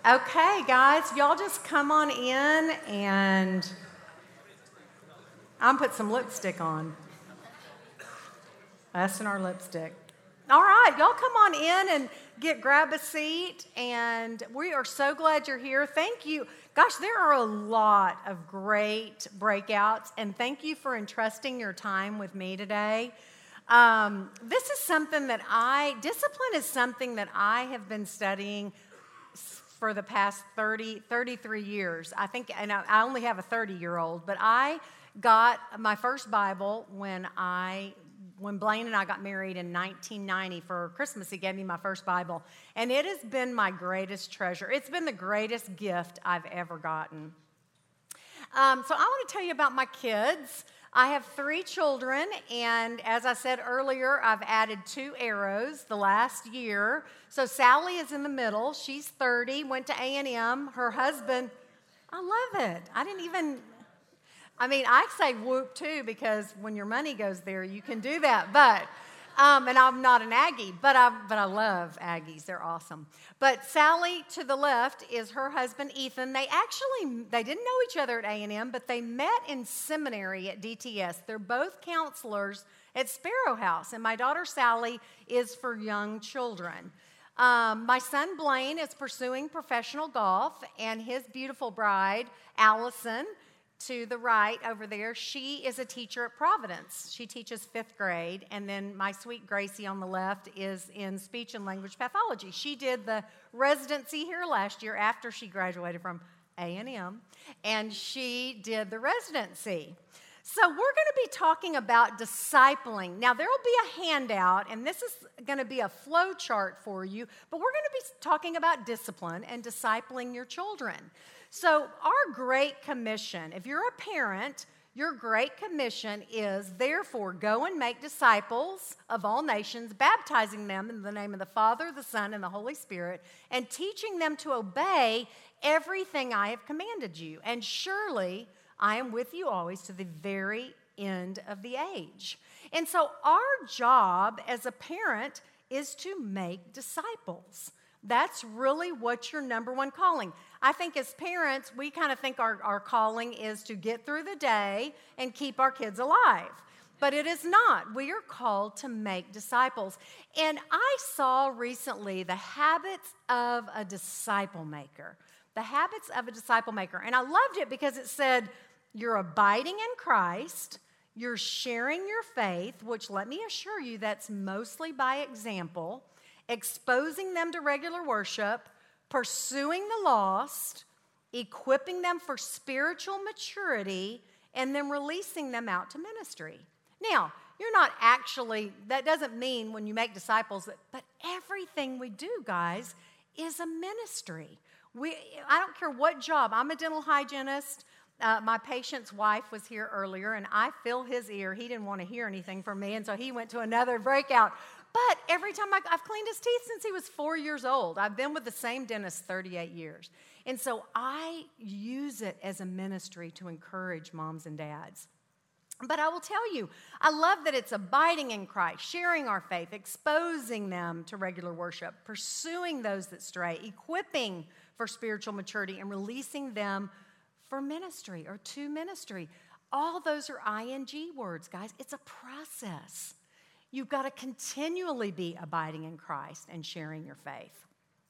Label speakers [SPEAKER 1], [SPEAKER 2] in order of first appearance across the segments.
[SPEAKER 1] Okay, guys, y'all just come on in and I'm put some lipstick on. Us and our lipstick. All right, y'all come on in and grab a seat, and we are so glad you're here. Thank you. Gosh, there are a lot of great breakouts, and thank you for entrusting your time with me today. This is something that discipline is something that I have been studying for the past 33 years. I think, and I only have a 30-year-old, but I got my first Bible when Blaine and I got married in 1990 for Christmas. He gave me my first Bible, and it has been my greatest treasure. It's been the greatest gift I've ever gotten. So I want to tell you about my kids. I have 3 children, and as I said earlier, I've added 2 arrows the last year. So Sally is in the middle. She's 30, went to A&M. Her husband, I love it. I say whoop too, because when your money goes there, you can do that. But, and I'm not an Aggie, but I love Aggies. They're awesome. But Sally to the left is her husband, Ethan. They didn't know each other at A&M, but they met in seminary at DTS. They're both counselors at Sparrow House, and my daughter Sally is for young children. My son Blaine is pursuing professional golf, and his beautiful bride, Allison, to the right over there, she is a teacher at Providence. She teaches 5th grade. And then my sweet Gracie on the left is in speech and language pathology. She did the residency here last year after she graduated from A&M, and she did the residency. So we're going to be talking about discipling. Now, there will be a handout, and this is going to be a flow chart for you, but we're going to be talking about discipline and discipling your children. So our Great Commission, if you're a parent, your Great Commission is, therefore, go and make disciples of all nations, baptizing them in the name of the Father, the Son, and the Holy Spirit, and teaching them to obey everything I have commanded you. And surely I am with you always to the very end of the age. And so our job as a parent is to make disciples. That's really what your number one calling. I think as parents, we kind of think our calling is to get through the day and keep our kids alive. But it is not. We are called to make disciples. And I saw recently the habits of a disciple maker. The habits of a disciple maker. And I loved it because it said, you're abiding in Christ, you're sharing your faith, which let me assure you that's mostly by example, exposing them to regular worship, pursuing the lost, equipping them for spiritual maturity, and then releasing them out to ministry. Now, you're not actually, that doesn't mean when you make disciples, but everything we do, guys, is a ministry. I don't care what job. I'm a dental hygienist. My patient's wife was here earlier, and I fill his ear. He didn't want to hear anything from me, and so he went to another breakout. But every time I've cleaned his teeth since he was 4 years old. I've been with the same dentist 38 years. And so I use it as a ministry to encourage moms and dads. But I will tell you, I love that it's abiding in Christ, sharing our faith, exposing them to regular worship, pursuing those that stray, equipping for spiritual maturity, and releasing them for ministry or to ministry. All those are ing words, guys. It's a process. You've got to continually be abiding in Christ and sharing your faith.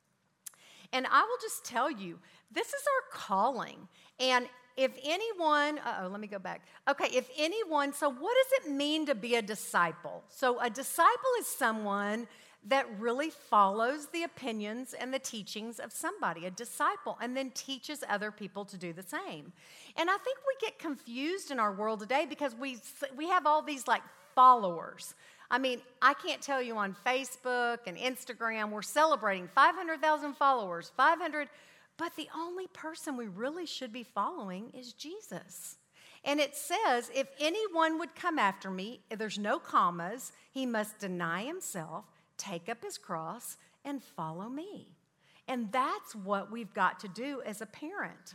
[SPEAKER 1] And I will just tell you, this is our calling. And if anyone, let me go back. Okay, so what does it mean to be a disciple? So a disciple is someone that really follows the opinions and the teachings of somebody, a disciple, and then teaches other people to do the same. And I think we get confused in our world today because we have all these like followers. I mean, I can't tell you on Facebook and Instagram, we're celebrating 500,000 followers, 500, but the only person we really should be following is Jesus. And it says, if anyone would come after me, there's no commas, he must deny himself, take up his cross, and follow me. And that's what we've got to do as a parent.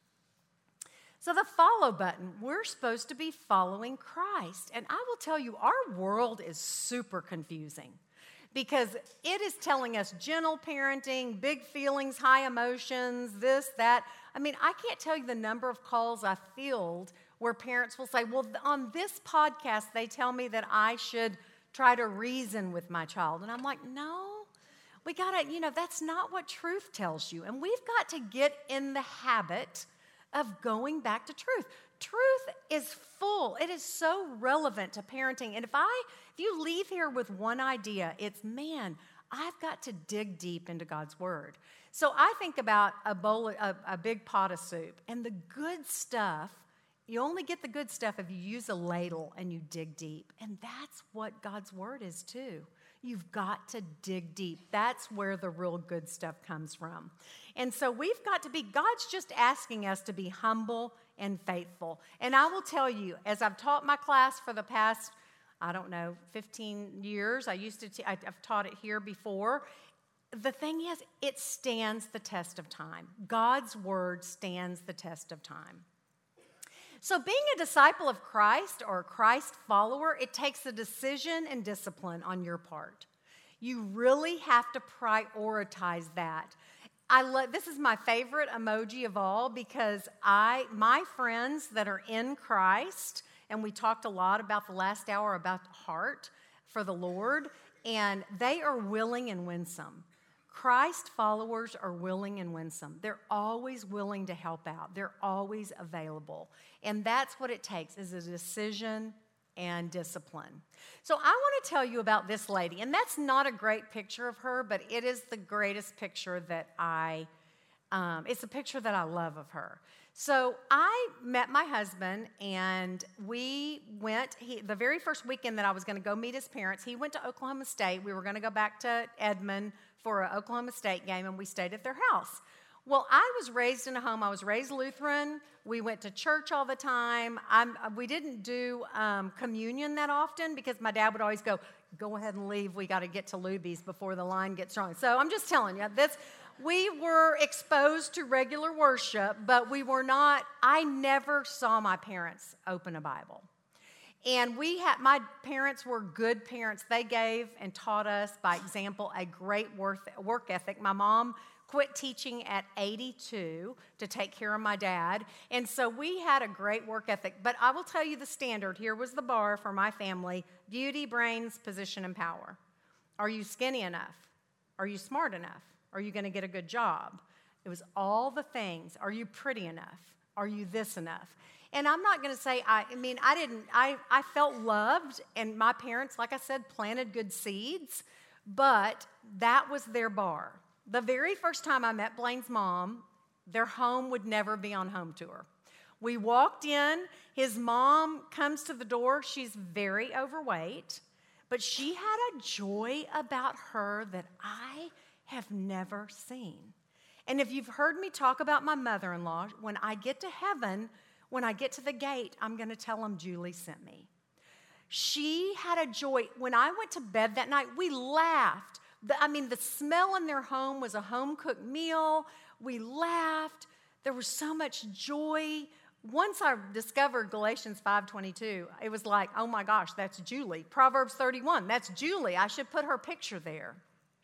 [SPEAKER 1] So the follow button, we're supposed to be following Christ. And I will tell you, our world is super confusing. because it is telling us gentle parenting, big feelings, high emotions, this, that. I mean, I can't tell you the number of calls I field where parents will say, well, on this podcast, they tell me that I should try to reason with my child. And I'm like, no, we gotta, that's not what truth tells you. And we've got to get in the habit of going back to truth. Truth is full. It is so relevant to parenting. And if you leave here with one idea, it's, man, I've got to dig deep into God's word. So I think about a big pot of soup, and the good stuff, you only get the good stuff if you use a ladle and you dig deep. And that's what God's word is too. You've got to dig deep. That's where the real good stuff comes from. And so we've got to be, God's just asking us to be humble and faithful. And I will tell you, as I've taught my class for the past, 15 years, I've taught it here before. The thing is, it stands the test of time. God's word stands the test of time. So being a disciple of Christ or a Christ follower, it takes a decision and discipline on your part. You really have to prioritize that. This is my favorite emoji of all because my friends that are in Christ, and we talked a lot about the last hour about the heart for the Lord, and they are willing and winsome. Christ followers are willing and winsome. They're always willing to help out. They're always available. And that's what it takes, is a decision and discipline. So I want to tell you about this lady. And that's not a great picture of her, but it is the greatest picture that it's a picture that I love of her. So I met my husband, and we went, the very first weekend that I was going to go meet his parents, he went to Oklahoma State. We were going to go back to Edmond for an Oklahoma State game, and we stayed at their house. Well, I was raised in a home. I was raised Lutheran. We went to church all the time. We didn't do communion that often because my dad would always go ahead and leave. We got to get to Luby's before the line gets strong. So I'm just telling you, we were exposed to regular worship, but I never saw my parents open a Bible. And my parents were good parents. They gave and taught us, by example, a great work ethic. My mom quit teaching at 82 to take care of my dad. And so we had a great work ethic. But I will tell you the standard. Here was the bar for my family: beauty, brains, position, and power. Are you skinny enough? Are you smart enough? Are you going to get a good job? It was all the things. Are you pretty enough? Are you this enough? And I'm not going to say, I felt loved, and my parents, like I said, planted good seeds, but that was their bar. The very first time I met Blaine's mom, their home would never be on home tour. We walked in, his mom comes to the door, she's very overweight, but she had a joy about her that I have never seen. And if you've heard me talk about my mother-in-law, when I get to heaven, when I get to the gate, I'm going to tell them Julie sent me. She had a joy. When I went to bed that night, we laughed. The smell in their home was a home-cooked meal. We laughed. There was so much joy. Once I discovered Galatians 5:22, it was like, oh my gosh, that's Julie. Proverbs 31, that's Julie. I should put her picture there.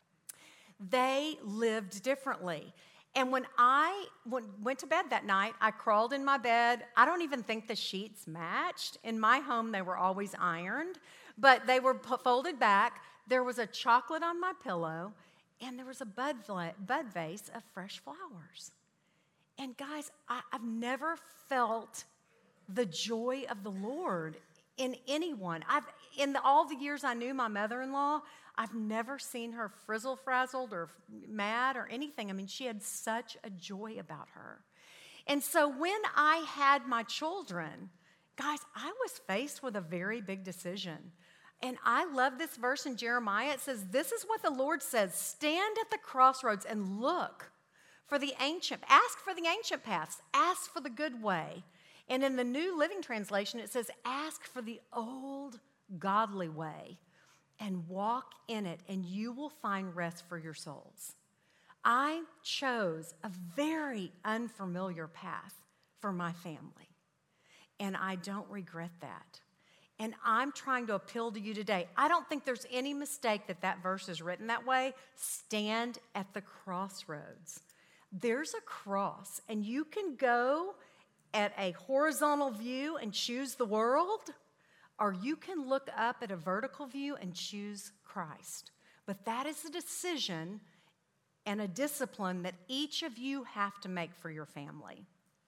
[SPEAKER 1] They lived differently. And when I went to bed that night, I crawled in my bed. I don't even think the sheets matched. In my home, they were always ironed, but they were folded back. There was a chocolate on my pillow, and there was a bud vase of fresh flowers. And guys, I've never felt the joy of the Lord in anyone. In all the years I knew my mother-in-law, I've never seen her frizzle-frazzled or mad or anything. She had such a joy about her. And so when I had my children, guys, I was faced with a very big decision. And I love this verse in Jeremiah. It says, this is what the Lord says: stand at the crossroads and look for ask for the ancient paths, ask for the good way. And in the New Living Translation, it says, ask for the old godly way and walk in it, and you will find rest for your souls. I chose a very unfamiliar path for my family, and I don't regret that. And I'm trying to appeal to you today. I don't think there's any mistake that verse is written that way. Stand at the crossroads. There's a cross, and you can go at a horizontal view and choose the world, or you can look up at a vertical view and choose Christ. But that is a decision and a discipline that each of you have to make for your family.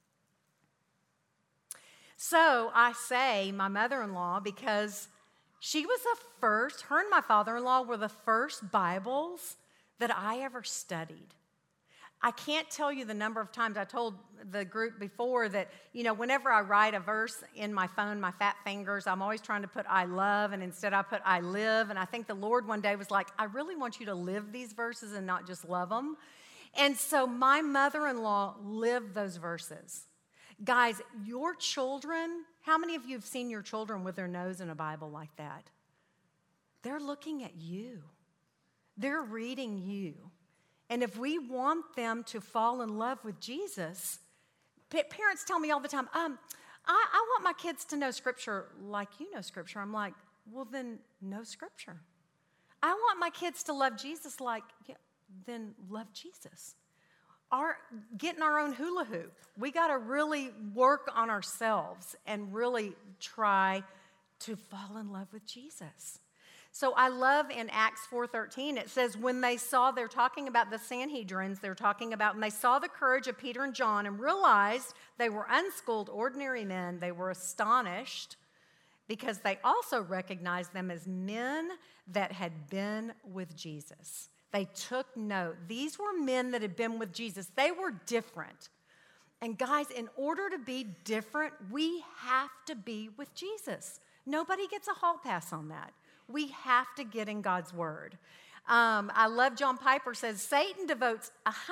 [SPEAKER 1] So I say my mother-in-law because she was the first, her and my father-in-law were the first Bibles that I ever studied. I can't tell you the number of times I told the group before that, whenever I write a verse in my phone, my fat fingers, I'm always trying to put I love, and instead I put I live. And I think the Lord one day was like, I really want you to live these verses and not just love them. And so my mother-in-law lived those verses. Guys, your children, how many of you have seen your children with their nose in a Bible like that? They're looking at you. They're reading you. And if we want them to fall in love with Jesus, parents tell me all the time, I want my kids to know Scripture like you know Scripture. I'm like, well, then know Scripture. I want my kids to love Jesus then love Jesus. Getting our own hula hoop. We got to really work on ourselves and really try to fall in love with Jesus. So I love in Acts 4:13, it says, when they saw, they're talking about the Sanhedrins, they're talking about, when they saw the courage of Peter and John and realized they were unschooled, ordinary men, they were astonished because they also recognized them as men that had been with Jesus. They took note. These were men that had been with Jesus. They were different. And guys, in order to be different, we have to be with Jesus. Nobody gets a hall pass on that. We have to get in God's word. I love John Piper says, Satan devotes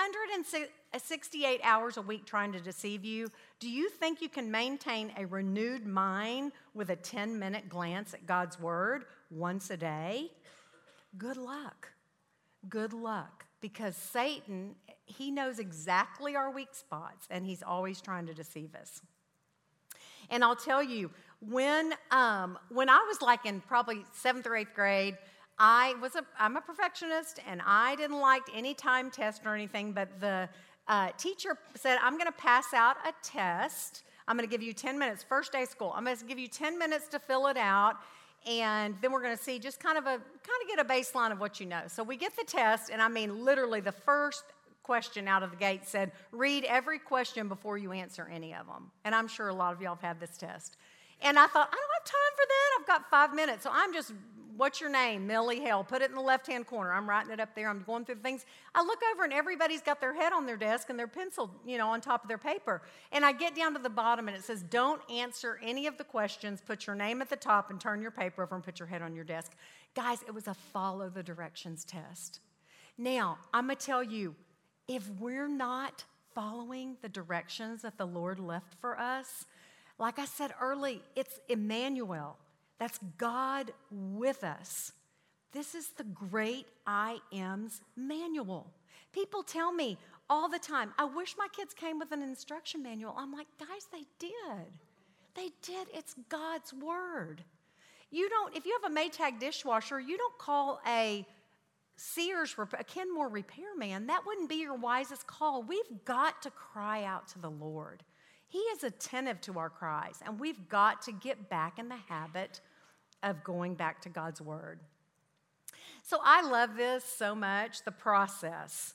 [SPEAKER 1] 168 hours a week trying to deceive you. Do you think you can maintain a renewed mind with a 10-minute glance at God's word once a day? Good luck. Good luck. Because Satan, he knows exactly our weak spots, and he's always trying to deceive us. And I'll tell you, when I was like in probably 7th or 8th grade, I'm a perfectionist, and I didn't like any time test or anything, but the teacher said, I'm going to pass out a test. I'm going to give you 10 minutes, first day of school. I'm going to give you 10 minutes to fill it out, and then we're going to see just kind of get a baseline of what you know. So we get the test, and I mean literally the first question out of the gate said, read every question before you answer any of them. And I'm sure a lot of y'all have had this test. And I thought, I don't have time for that. I've got 5 minutes. So I'm just, what's your name? Millie Hale. Put it in the left-hand corner. I'm writing it up there. I'm going through the things. I look over and everybody's got their head on their desk and their pencil, on top of their paper. And I get down to the bottom and it says, don't answer any of the questions. Put your name at the top and turn your paper over and put your head on your desk. Guys, it was a follow the directions test. Now, I'm going to tell you, if we're not following the directions that the Lord left for us, like I said early, it's Emmanuel. That's God with us. This is the great I Am's manual. People tell me all the time, I wish my kids came with an instruction manual. I'm like, guys, they did. They did. It's God's word. If you have a Maytag dishwasher, you don't call a Sears, a Kenmore repairman. That wouldn't be your wisest call. We've got to cry out to the Lord. He is attentive to our cries, and we've got to get back in the habit of going back to God's word. So I love this so much, the process.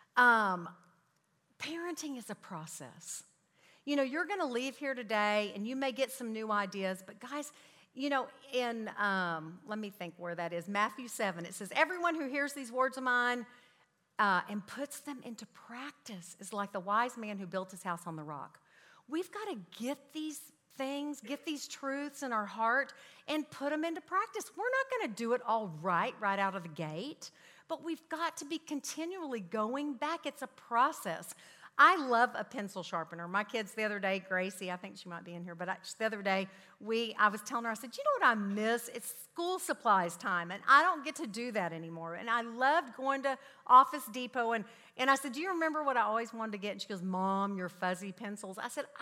[SPEAKER 1] Parenting is a process. You're going to leave here today, and you may get some new ideas, but guys, in, let me think where that is, Matthew 7, it says, everyone who hears these words of mine and puts them into practice is like the wise man who built his house on the rock. We've got to get these things, get these truths in our heart and put them into practice. We're not going to do it all right out of the gate, but we've got to be continually going back. It's a process. I love a pencil sharpener. My kids the other day, Gracie, I think she might be in here, but the other day, I was telling her, I said, you know what I miss? It's school supplies time, and I don't get to do that anymore. And I loved going to Office Depot, and I said, do you remember what I always wanted to get? And she goes, Mom, your fuzzy pencils. I said,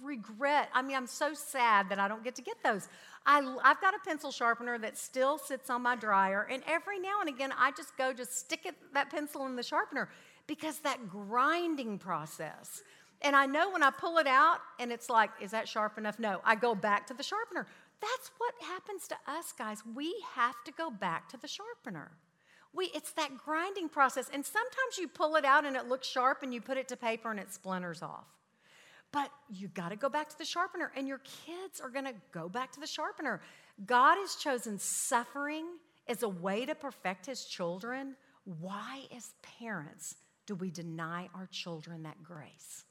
[SPEAKER 1] I'm so sad that I don't get to get those. I've got a pencil sharpener that still sits on my dryer, and every now and again, I just stick that pencil in the sharpener, because that grinding process. And I know when I pull it out and it's like, is that sharp enough? No, I go back to the sharpener. That's what happens to us, guys. We have to go back to the sharpener. It's that grinding process. And sometimes you pull it out and it looks sharp and you put it to paper and it splinters off. But you got to go back to the sharpener, and your kids are going to go back to the sharpener. God has chosen suffering as a way to perfect his children. Why, as parents, do we deny our children that grace?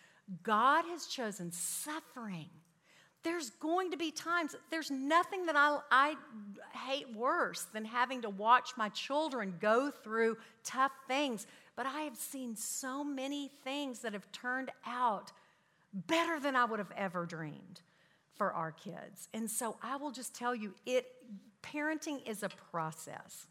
[SPEAKER 1] God has chosen suffering. There's going to be times, there's nothing that I hate worse than having to watch my children go through tough things. But I have seen so many things that have turned out better than I would have ever dreamed for our kids. And so I will just tell you, parenting is a process.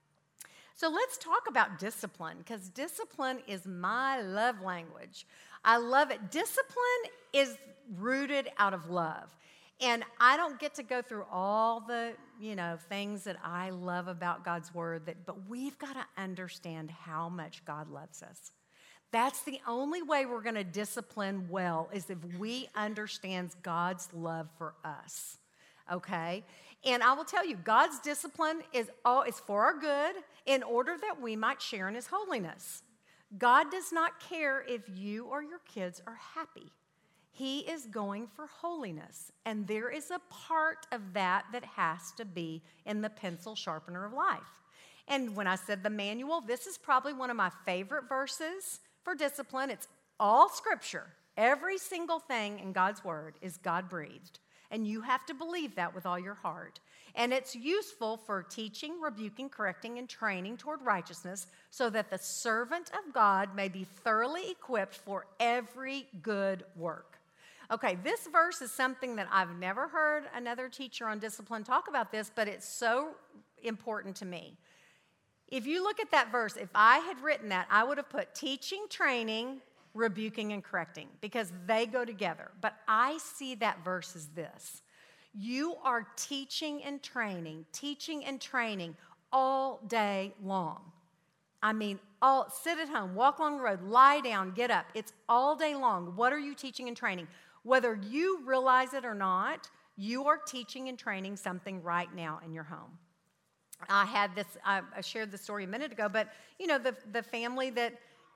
[SPEAKER 1] So let's talk about discipline, because discipline is my love language. I love it. Discipline is rooted out of love. And I don't get to go through all the, things that I love about God's word, but we've got to understand how much God loves us. That's the only way we're going to discipline well, is if we understand God's love for us. Okay? And I will tell you, God's discipline is for our good, in order that we might share in his holiness. God does not care if you or your kids are happy. He is going for holiness. And there is a part of that has to be in the pencil sharpener of life. And when I said the manual, this is probably one of my favorite verses for discipline. It's all scripture. Every single thing in God's word is God-breathed. And you have to believe that with all your heart. And it's useful for teaching, rebuking, correcting, and training toward righteousness, so that the servant of God may be thoroughly equipped for every good work. Okay, this verse is something that I've never heard another teacher on discipline talk about this, but it's so important to me. If you look at that verse, if I had written that, I would have put teaching, training, rebuking, and correcting, because they go together. But I see that verse as this. You are teaching and training all day long. I mean, sit at home, walk along the road, lie down, get up. It's all day long. What are you teaching and training? Whether you realize it or not, you are teaching and training something right now in your home. I shared this story a minute ago, but the family that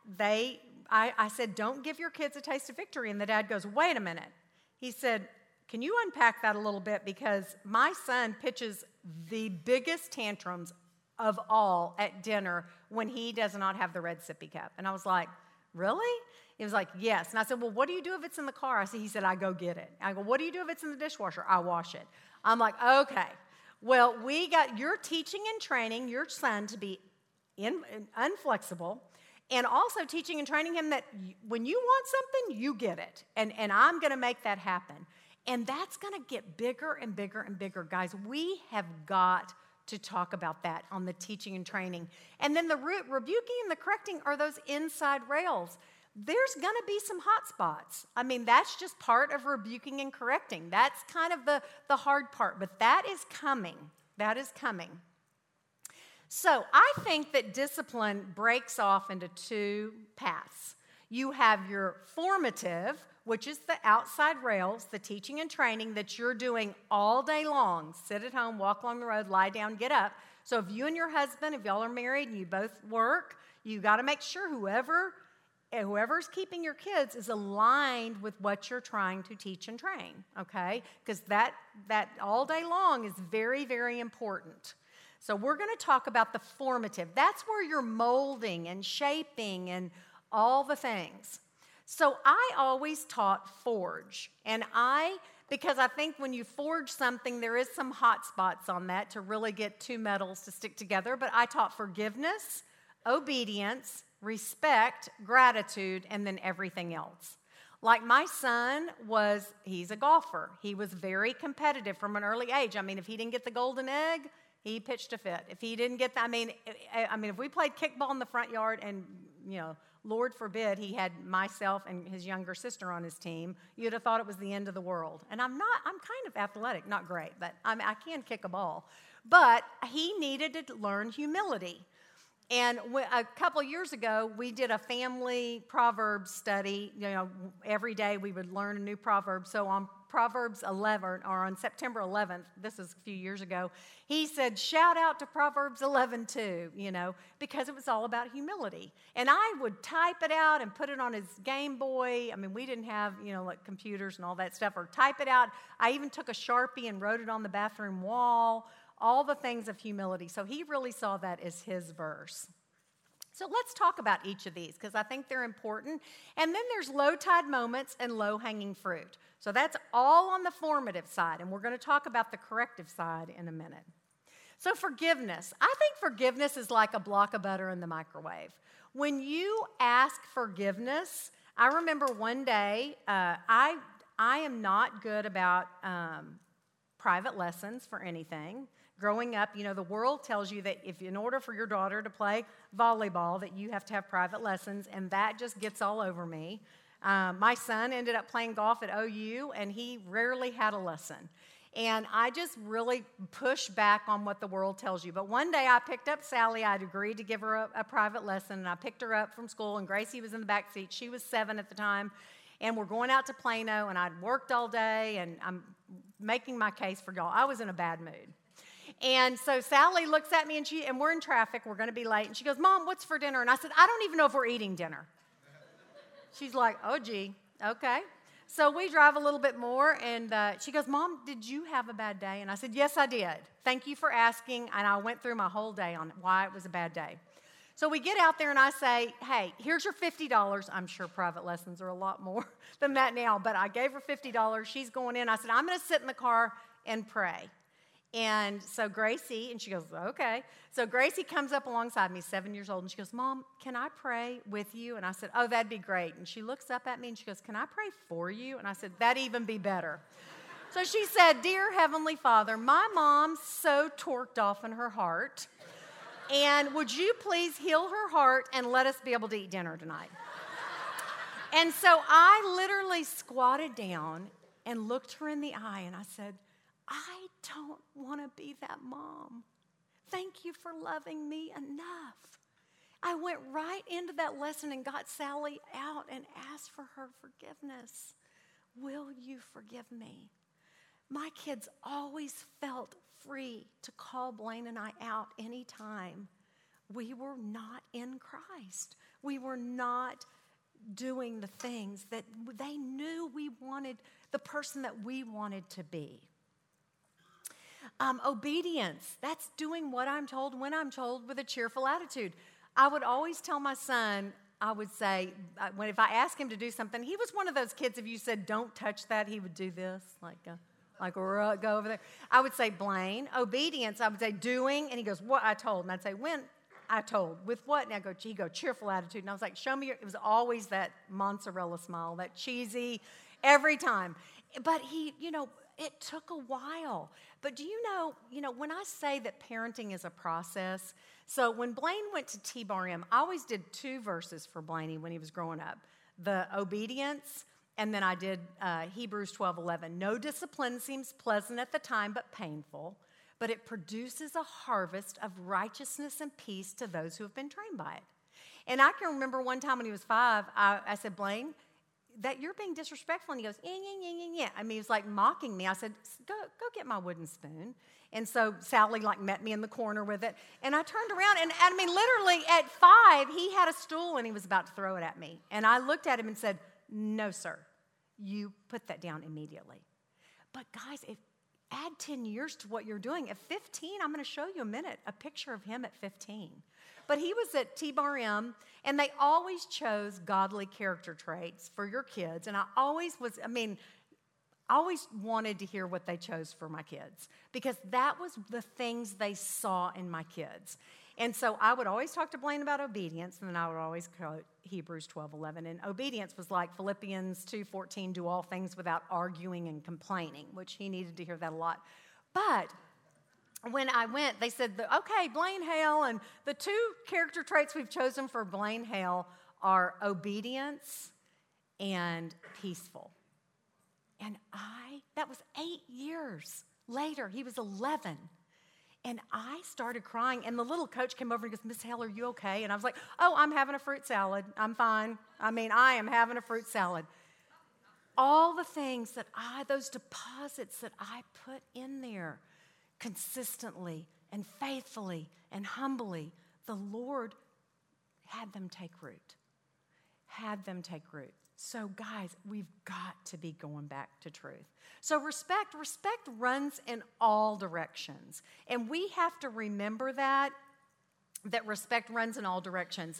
[SPEAKER 1] I said, don't give your kids a taste of victory. And the dad goes, wait a minute. He said, can you unpack that a little bit? Because my son pitches the biggest tantrums of all at dinner when he does not have the red sippy cup. And I was like, really? He was like, yes. And I said, well, what do you do if it's in the car? He said, I go get it. I go, what do you do if it's in the dishwasher? I wash it. I'm like, okay. Well, you're teaching and training your son to be unflexible, and also teaching and training him that when you want something, you get it. And I'm going to make that happen. And that's going to get bigger and bigger and bigger. Guys, we have got to talk about that on the teaching and training. And then the rebuking and the correcting are those inside rails. There's going to be some hot spots. I mean, that's just part of rebuking and correcting. That's kind of the hard part, but that is coming. That is coming. So I think that discipline breaks off into two paths. You have your formative, which is the outside rails, the teaching and training that you're doing all day long. Sit at home, walk along the road, lie down, get up. So if you and your husband, if y'all are married and you both work, you got to make sure whoever's keeping your kids is aligned with what you're trying to teach and train, okay? Because that all day long is very, very important. So we're going to talk about the formative. That's where you're molding and shaping and all the things. So I always taught forge. And because I think when you forge something, there is some hot spots on that to really get two metals to stick together. But I taught forgiveness, obedience, respect, gratitude, and then everything else. Like my son he's a golfer. He was very competitive from an early age. I mean, if he didn't get the golden egg, he pitched a fit. If he didn't get if we played kickball in the front yard and, Lord forbid he had myself and his younger sister on his team, you'd have thought it was the end of the world. And I'm kind of athletic, not great, but I can kick a ball. But he needed to learn humility. And a couple of years ago, we did a family Proverbs study. Every day we would learn a new proverb. So on Proverbs 11, or on September 11th, this is a few years ago, he said, shout out to Proverbs 11 too, because it was all about humility. And I would type it out and put it on his Game Boy. I mean, we didn't have, like computers and all that stuff, or type it out. I even took a Sharpie and wrote it on the bathroom wall. All the things of humility. So he really saw that as his verse. So let's talk about each of these because I think they're important. And then there's low tide moments and low hanging fruit. So that's all on the formative side. And we're going to talk about the corrective side in a minute. So forgiveness. I think forgiveness is like a block of butter in the microwave. When you ask forgiveness, I remember one day, I am not good about private lessons for anything. Growing up, the world tells you that if in order for your daughter to play volleyball, that you have to have private lessons, and that just gets all over me. My son ended up playing golf at OU, and he rarely had a lesson. And I just really push back on what the world tells you. But one day I picked up Sally. I'd agreed to give her a private lesson, and I picked her up from school, and Gracie was in the back seat. She was 7 at the time, and we're going out to Plano, and I'd worked all day, and I'm making my case for y'all. I was in a bad mood. And so Sally looks at me, and we're in traffic. We're going to be late. And she goes, Mom, what's for dinner? And I said, I don't even know if we're eating dinner. She's like, oh, gee, okay. So we drive a little bit more, and she goes, Mom, did you have a bad day? And I said, yes, I did. Thank you for asking. And I went through my whole day on why it was a bad day. So we get out there, and I say, hey, here's your $50. I'm sure private lessons are a lot more than that now, but I gave her $50. She's going in. I said, I'm going to sit in the car and pray. And so Gracie, and she goes, okay. So Gracie comes up alongside me, 7 years old, and she goes, Mom, can I pray with you? And I said, oh, that'd be great. And she looks up at me, and she goes, can I pray for you? And I said, that'd even be better. So she said, Dear Heavenly Father, my mom's so torqued off in her heart, and would you please heal her heart and let us be able to eat dinner tonight? And so I literally squatted down and looked her in the eye, and I said, I don't want to be that mom. Thank you for loving me enough. I went right into that lesson and got Sally out and asked for her forgiveness. Will you forgive me? My kids always felt free to call Blaine and I out anytime we were not in Christ. We were not doing the things that they knew we wanted, the person that we wanted to be. Obedience, that's doing what I'm told when I'm told with a cheerful attitude. I would always tell my son, I would say, if I asked him to do something, he was one of those kids, if you said, don't touch that, he would do this, go over there. I would say, Blaine, obedience, I would say, doing, and he goes, what I told? And I'd say, when I told, with what? And he'd go, cheerful attitude. And I was like, show me it was always that mozzarella smile, that cheesy, every time. But it took a while. But do you know, when I say that parenting is a process, so when Blaine went to T-Bar-M, I always did 2 verses for Blaney when he was growing up. The obedience, and then I did Hebrews 12:11. No discipline seems pleasant at the time, but painful, but it produces a harvest of righteousness and peace to those who have been trained by it. And I can remember one time when he was 5, I said, Blaine, that you're being disrespectful. And he goes, yeah. I mean, he was like mocking me. I said, go get my wooden spoon. And so Sally met me in the corner with it. And I turned around, and I mean, literally at 5, he had a stool and he was about to throw it at me. And I looked at him and said, no, sir, you put that down immediately. But guys, add 10 years to what you're doing. At 15, I'm going to show you a picture of him at 15. But he was at T-Bar-M, and they always chose godly character traits for your kids. And I always wanted to hear what they chose for my kids, because that was the things they saw in my kids. And so I would always talk to Blaine about obedience, and then I would always quote Hebrews 12:11. And obedience was like Philippians 2:14, do all things without arguing and complaining, which he needed to hear that a lot. But when I went, they said, okay, Blaine Hale, and the two character traits we've chosen for Blaine Hale are obedience and peaceful. And that was 8 years later. He was 11. And I started crying, and the little coach came over and goes, Miss Hale, are you okay? And I was like, oh, I'm having a fruit salad. I'm fine. I am having a fruit salad. All the things those deposits that I put in there consistently and faithfully and humbly, the Lord had them take root. So guys, we've got to be going back to truth. So respect runs in all directions. And we have to remember that respect runs in all directions.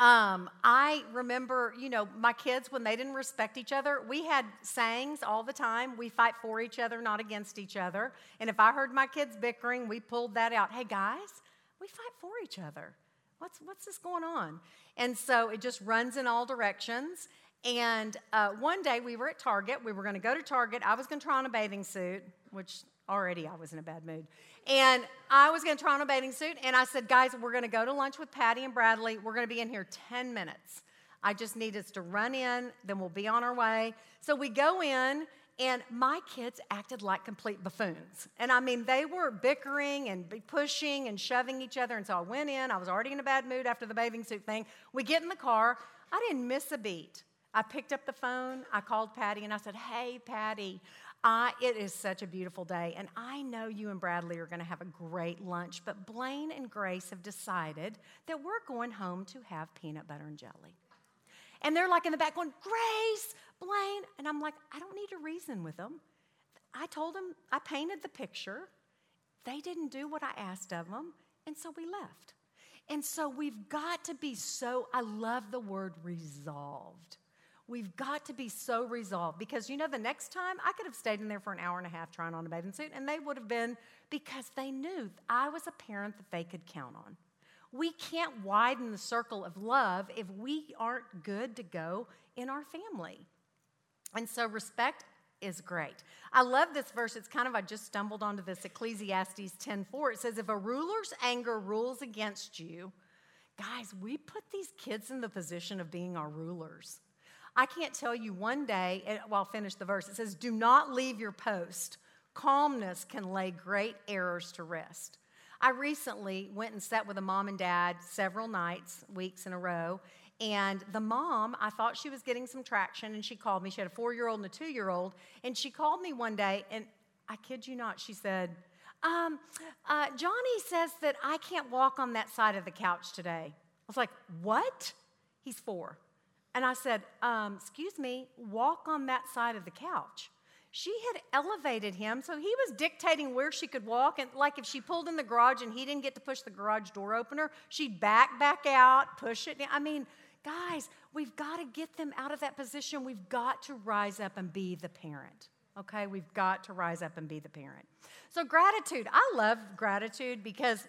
[SPEAKER 1] I remember, my kids, when they didn't respect each other, we had sayings all the time. We fight for each other, not against each other. And if I heard my kids bickering, we pulled that out. Hey, guys, we fight for each other. What's this going on? And so it just runs in all directions. And one day we were at Target. We were going to go to Target. I was going to try on a bathing suit, which already I was in a bad mood. And I was going to try on a bathing suit. And I said, guys, we're going to go to lunch with Patty and Bradley. We're going to be in here 10 minutes. I just need us to run in. Then we'll be on our way. So we go in. And my kids acted like complete buffoons. And they were bickering and pushing and shoving each other. And so I went in. I was already in a bad mood after the bathing suit thing. We get in the car. I didn't miss a beat. I picked up the phone. I called Patty and I said, hey, Patty, it is such a beautiful day. And I know you and Bradley are going to have a great lunch. But Blaine and Grace have decided that we're going home to have peanut butter and jelly. And they're like in the back going, Grace, Blaine. And I'm like, I don't need to reason with them. I told them, I painted the picture. They didn't do what I asked of them. And so we left. And so we've got to be I love the word resolved. We've got to be so resolved because, the next time I could have stayed in there for an hour and a half trying on a bathing suit, and they would have been because they knew I was a parent that they could count on. We can't widen the circle of love if we aren't good to go in our family. And so respect is great. I love this verse. I just stumbled onto this, Ecclesiastes 10:4. It says, if a ruler's anger rules against you, guys, we put these kids in the position of being our rulers. I can't tell you one day, I'll finish the verse. It says, do not leave your post. Calmness can lay great errors to rest. I recently went and sat with a mom and dad several nights, weeks in a row, and the mom, I thought she was getting some traction, and she called me. She had a 4-year-old and a 2-year-old, and she called me one day, and I kid you not, she said, Johnny says that I can't walk on that side of the couch today. I was like, what? He's 4. And I said, excuse me, walk on that side of the couch. She had elevated him, so he was dictating where she could walk. And like if she pulled in the garage and he didn't get to push the garage door opener, she'd back out, push it down. Guys, we've got to get them out of that position. We've got to rise up and be the parent. Okay, we've got to rise up and be the parent. So gratitude. I love gratitude because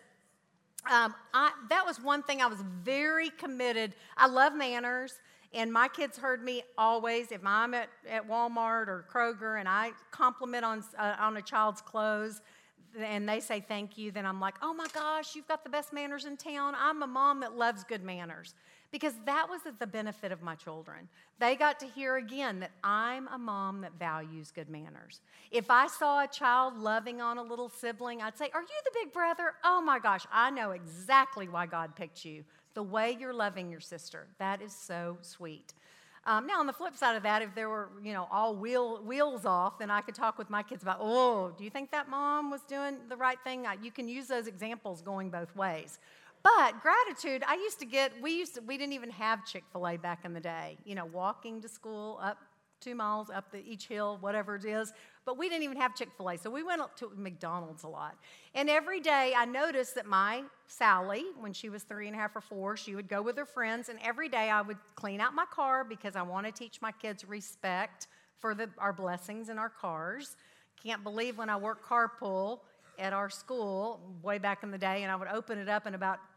[SPEAKER 1] that was one thing I was very committed. I love manners. And my kids heard me always, if I'm at Walmart or Kroger and I compliment on a child's clothes and they say thank you, then I'm like, oh my gosh, you've got the best manners in town. I'm a mom that loves good manners. Because that was at the benefit of my children. They got to hear again that I'm a mom that values good manners. If I saw a child loving on a little sibling, I'd say, are you the big brother? Oh my gosh, I know exactly why God picked you. The way you're loving your sister. That is so sweet. Now, on the flip side of that, if there were, all wheels off, then I could talk with my kids about, do you think that mom was doing the right thing? You can use those examples going both ways. But gratitude, we didn't even have Chick-fil-A back in the day. Walking to school up 2 miles up each hill, whatever it is. But we didn't even have Chick-fil-A, so we went up to McDonald's a lot. And every day I noticed that my Sally, when she was 3.5 or 4, she would go with her friends, and every day I would clean out my car because I want to teach my kids respect for our blessings in our cars. Can't believe when I worked carpool at our school way back in the day, and I would open it up, and about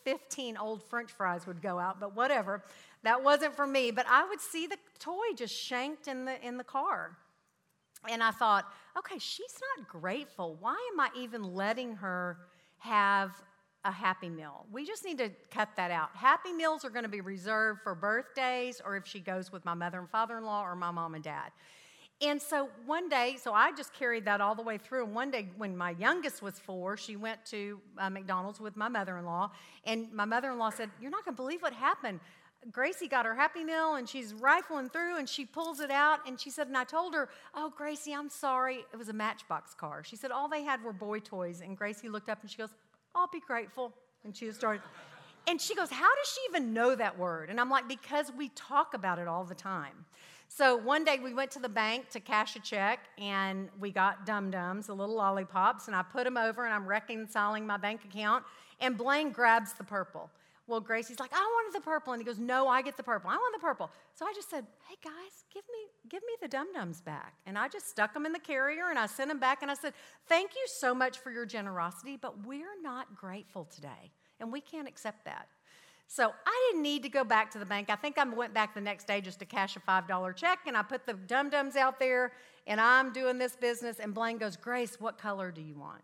[SPEAKER 1] 15 old French fries would go out, but whatever. That wasn't for me. But I would see the toy just shanked in the car. And I thought, okay, she's not grateful. Why am I even letting her have a Happy Meal? We just need to cut that out. Happy Meals are going to be reserved for birthdays or if she goes with my mother and father-in-law or my mom and dad. And so one day, so I just carried that all the way through. And one day when my youngest was 4, she went to McDonald's with my mother-in-law. And my mother-in-law said, "You're not going to believe what happened. Gracie got her Happy Meal and she's rifling through and she pulls it out." And she said, and I told her, "Oh, Gracie, I'm sorry." It was a Matchbox car. She said, all they had were boy toys. And Gracie looked up and she goes, "I'll be grateful." And she started, and she goes, "How does she even know that word?" And I'm like, because we talk about it all the time. So one day we went to the bank to cash a check, and we got Dum-Dums, the little lollipops, and I put them over, and I'm reconciling my bank account, and Blaine grabs the purple. Well, Gracie's like, "I wanted the purple," and he goes, "No, I get the purple. I want the purple." So I just said, "Hey, guys, give me the Dum-Dums back." And I just stuck them in the carrier, and I sent them back, and I said, "Thank you so much for your generosity, but we're not grateful today, and we can't accept that." So I didn't need to go back to the bank. I think I went back the next day just to cash a $5 check, and I put the Dum-Dums out there, and I'm doing this business, and Blaine goes, "Grace, what color do you want?"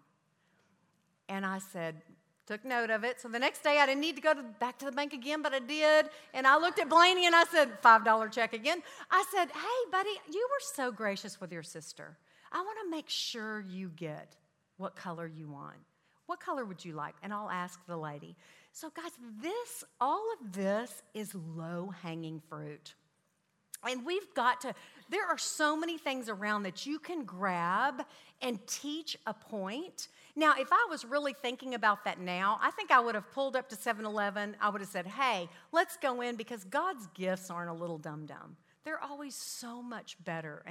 [SPEAKER 1] And I said, took note of it. So the next day I didn't need to go back to the bank again, but I did. And I looked at Blaney and I said, $5 check again. I said, "Hey, buddy, you were so gracious with your sister. I want to make sure you get what color you want. What color would you like?" And I'll ask the lady. So guys, all of this is low-hanging fruit. And we've got to, there are so many things around that you can grab and teach a point. Now, if I was really thinking about that now, I think I would have pulled up to 7-Eleven. I would have said, "Hey, let's go in," because God's gifts aren't a little dum-dum. They're always so much better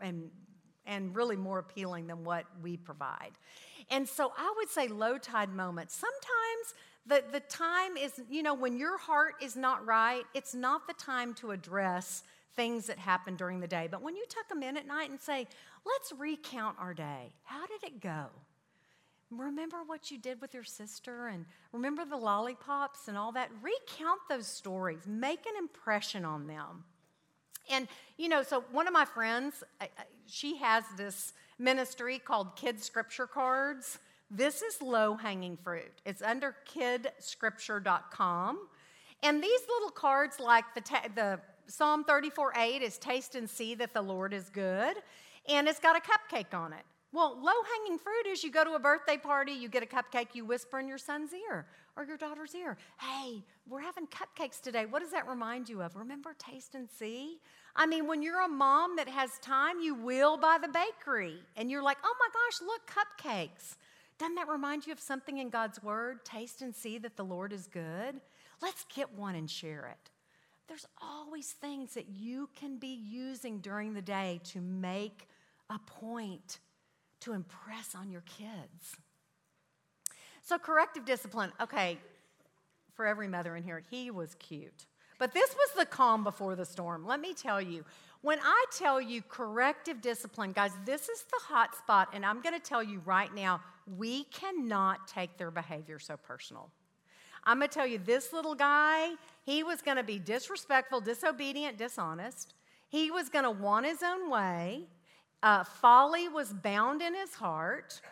[SPEAKER 1] and really more appealing than what we provide. And so I would say low tide moments. Sometimes the time is, when your heart is not right, it's not the time to address things that happen during the day. But when you tuck them in at night and say, "Let's recount our day. How did it go? Remember what you did with your sister, and remember the lollipops and all that." Recount those stories. Make an impression on them. And, so one of my friends, she has this ministry called Kid Scripture Cards. This is low-hanging fruit. It's under kidscripture.com. And these little cards, like the Psalm 34:8 is "Taste and see that the Lord is good." And it's got a cupcake on it. Well, low-hanging fruit is you go to a birthday party, you get a cupcake, you whisper in your son's ear or your daughter's ear, "Hey, we're having cupcakes today. What does that remind you of? Remember, taste and see?" I mean, when you're a mom that has time, you will by the bakery. And you're like, "Oh my gosh, look, cupcakes." Doesn't that remind you of something in God's word? Taste and see that the Lord is good. Let's get one and share it. There's always things that you can be using during the day to make a point, to impress on your kids. So corrective discipline. Okay, for every mother in here, he was cute. But this was the calm before the storm. Let me tell you, when I tell you corrective discipline, guys, this is the hot spot, and I'm going to tell you right now, we cannot take their behavior so personal. I'm going to tell you, this little guy, he was going to be disrespectful, disobedient, dishonest. He was going to want his own way. Folly was bound in his heart.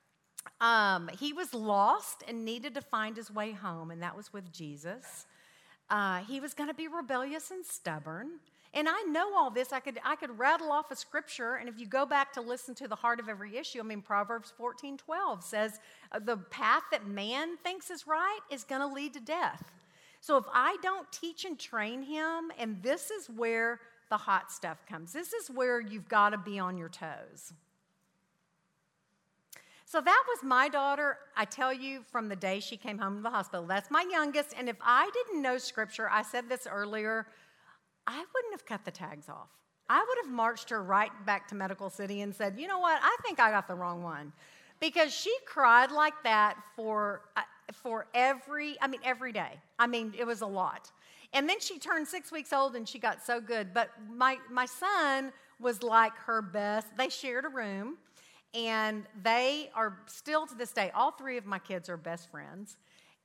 [SPEAKER 1] He was lost and needed to find his way home, and that was with Jesus. He was going to be rebellious and stubborn. And I know all this. I could rattle off a scripture, and if you go back to listen to the heart of every issue, Proverbs 14:12 says, the path that man thinks is right is going to lead to death. So if I don't teach and train him, and this is where the hot stuff comes. This is where you've got to be on your toes. So that was my daughter, I tell you, from the day she came home from the hospital. That's my youngest, and if I didn't know scripture, I said this earlier, I wouldn't have cut the tags off. I would have marched her right back to Medical City and said, "You know what, I think I got the wrong one." Because she cried like that for every day. It was a lot. And then she turned 6 weeks old and she got so good. But my son was like her best. They shared a room, and they are still to this day, all three of my kids are best friends.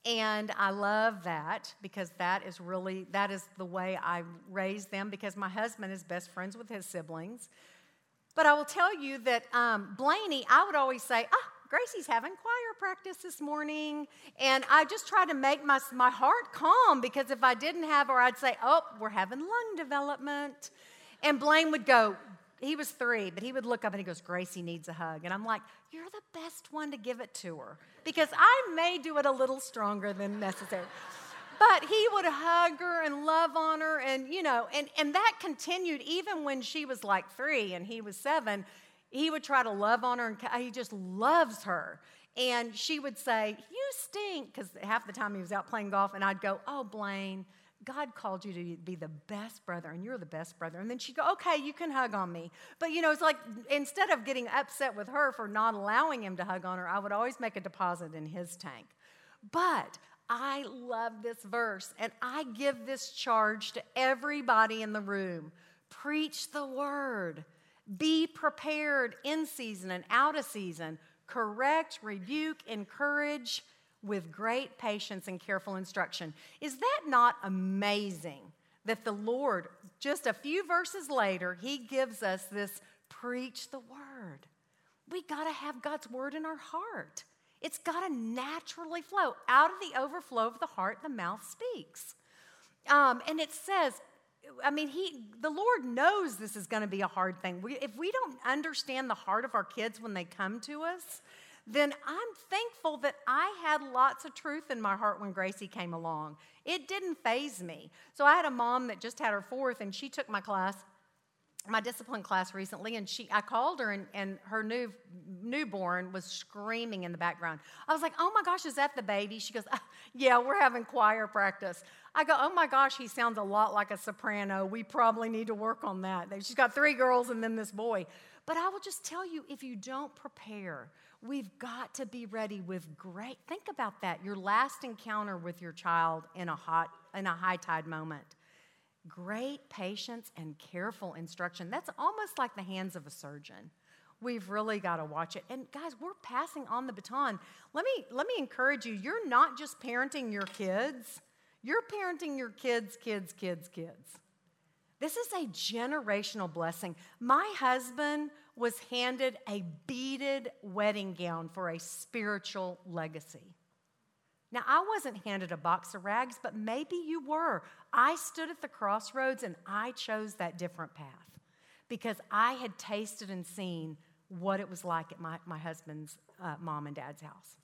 [SPEAKER 1] And I love that because that is the way I raised them, because my husband is best friends with his siblings. But I will tell you that Blaney, I would always say, Gracie's having choir practice this morning. And I just try to make my heart calm, because if I didn't have her, I'd say, we're having lung development. And Blaine would go, he was 3, but he would look up and he goes, Gracie needs a hug. And I'm like, you're the best one to give it to her, because I may do it a little stronger than necessary. But he would hug her and love on her, and and that continued even when she was like 3 and he was 7. He would try to love on her, and he just loves her. And she would say, you stink, because half the time he was out playing golf, and I'd go, Blaine, God called you to be the best brother, and you're the best brother. And then she'd go, okay, you can hug on me. But, it's like, instead of getting upset with her for not allowing him to hug on her, I would always make a deposit in his tank. But I love this verse, and I give this charge to everybody in the room. Preach the word. Be prepared in season and out of season. Correct, rebuke, encourage with great patience and careful instruction. Is that not amazing that the Lord, just a few verses later, he gives us this preach the word? We got to have God's word in our heart. It's got to naturally flow. Out of the overflow of the heart, the mouth speaks. And it says, the Lord knows this is going to be a hard thing. If we don't understand the heart of our kids when they come to us, then I'm thankful that I had lots of truth in my heart when Gracie came along. It didn't faze me. So I had a mom that just had her 4th, and she took my discipline class recently, and I called her, and her newborn was screaming in the background. I was like, oh my gosh, is that the baby? She goes, yeah, we're having choir practice. I go, oh my gosh, he sounds a lot like a soprano. We probably need to work on that. She's got 3 girls and then this boy. But I will just tell you, if you don't prepare, we've got to be ready with think about that, your last encounter with your child in a high tide moment. Great patience and careful instruction. That's almost like the hands of a surgeon. We've really got to watch it. And guys, we're passing on the baton. Let me encourage you. You're not just parenting your kids. You're parenting your kids' kids' kids' kids. This is a generational blessing. My husband was handed a beaded wedding gown for a spiritual legacy. Now, I wasn't handed a box of rags, but maybe you were. I stood at the crossroads, and I chose that different path because I had tasted and seen what it was like at my husband's mom and dad's house.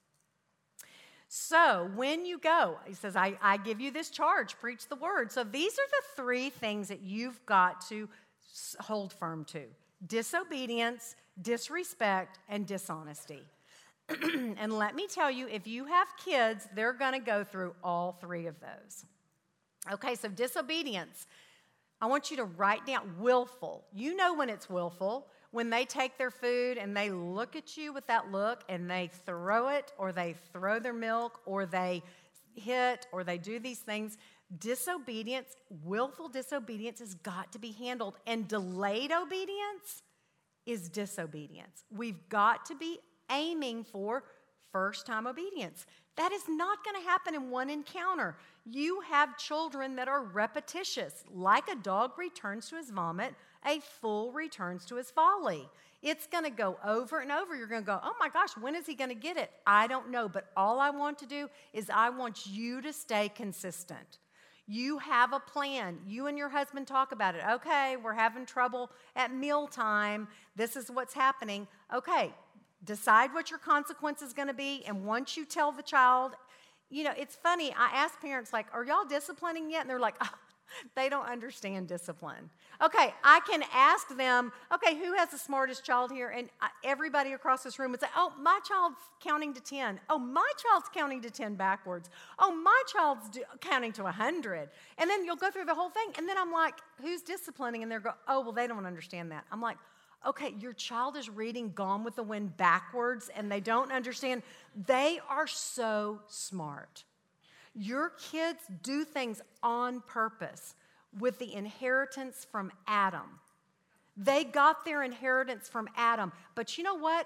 [SPEAKER 1] So when you go, he says, I give you this charge, preach the word. So these are the 3 things that you've got to hold firm to: disobedience, disrespect, and dishonesty. And let me tell you, if you have kids, they're going to go through all 3 of those. Okay, so disobedience. I want you to write down willful. You know when it's willful. When they take their food and they look at you with that look and they throw it, or they throw their milk, or they hit, or they do these things. Disobedience, willful disobedience has got to be handled. And delayed obedience is disobedience. We've got to be aiming for first-time obedience. That is not going to happen in one encounter. You have children that are repetitious. Like a dog returns to his vomit, a fool returns to his folly. It's going to go over and over. You're going to go, oh my gosh, when is he going to get it? I don't know, but all I want to do is I want you to stay consistent. You have a plan. You and your husband talk about it. Okay, we're having trouble at mealtime. This is what's happening. Okay, decide what your consequence is going to be, and once you tell the child, it's funny, I ask parents, like, are y'all disciplining yet? And they're like, they don't understand discipline. Okay, I can ask them, okay, who has the smartest child here? And everybody across this room would say, oh, my child's counting to 10. Oh, my child's counting to 10 backwards. Oh, my child's counting to 100. And then you'll go through the whole thing. And then I'm like, who's disciplining? And they're going, oh, well, they don't understand that. I'm like, okay, your child is reading Gone with the Wind backwards, and they don't understand. They are so smart. Your kids do things on purpose with the inheritance from Adam. They got their inheritance from Adam. But you know what?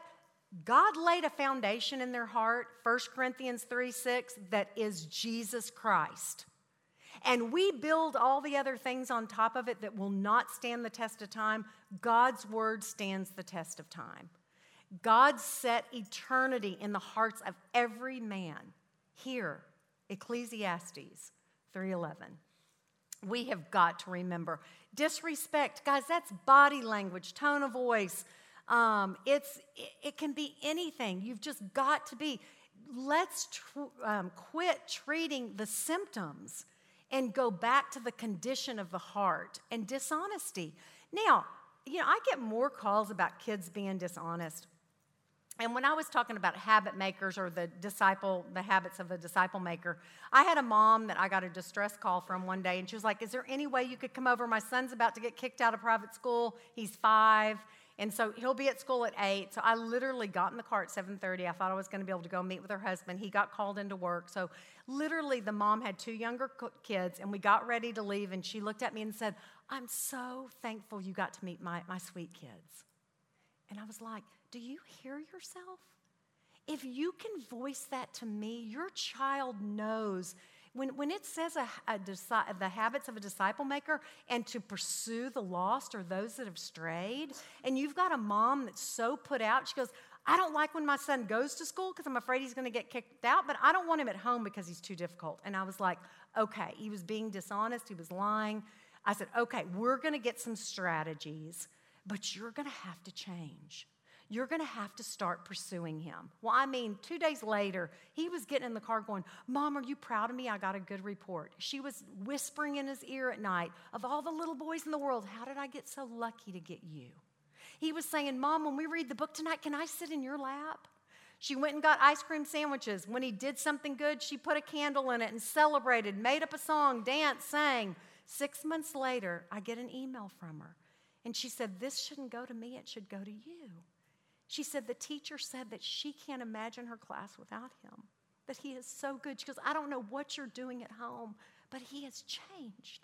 [SPEAKER 1] God laid a foundation in their heart, 1 Corinthians 3:6, that is Jesus Christ. And we build all the other things on top of it that will not stand the test of time. God's word stands the test of time. God set eternity in the hearts of every man. Here, Ecclesiastes 3:11. We have got to remember. Disrespect, guys, that's body language, tone of voice. It can be anything. You've just got to be. Let's quit treating the symptoms and go back to the condition of the heart and dishonesty. Now, I get more calls about kids being dishonest. And when I was talking about habit makers or the habits of a disciple maker, I had a mom that I got a distress call from one day, and she was like, is there any way you could come over? My son's about to get kicked out of private school. He's 5, and so he'll be at school at 8. So I literally got in the car at 7:30. I thought I was going to be able to go meet with her husband. He got called into work. So literally the mom had 2 younger kids, and we got ready to leave, and she looked at me and said, I'm so thankful you got to meet my sweet kids. And I was like, do you hear yourself? If you can voice that to me, your child knows. When it says the habits of a disciple maker and to pursue the lost or those that have strayed, and you've got a mom that's so put out, she goes, I don't like when my son goes to school because I'm afraid he's going to get kicked out, but I don't want him at home because he's too difficult. And I was like, okay, he was being dishonest, he was lying. I said, okay, we're going to get some strategies, but you're going to have to change. You're going to have to start pursuing him. Well, 2 days later, he was getting in the car going, Mom, are you proud of me? I got a good report. She was whispering in his ear at night, of all the little boys in the world, how did I get so lucky to get you? He was saying, Mom, when we read the book tonight, can I sit in your lap? She went and got ice cream sandwiches. When he did something good, she put a candle in it and celebrated, made up a song, danced, sang. 6 months later, I get an email from her. And she said, this shouldn't go to me, it should go to you. She said the teacher said that she can't imagine her class without him, that he is so good. She goes, I don't know what you're doing at home, but he has changed.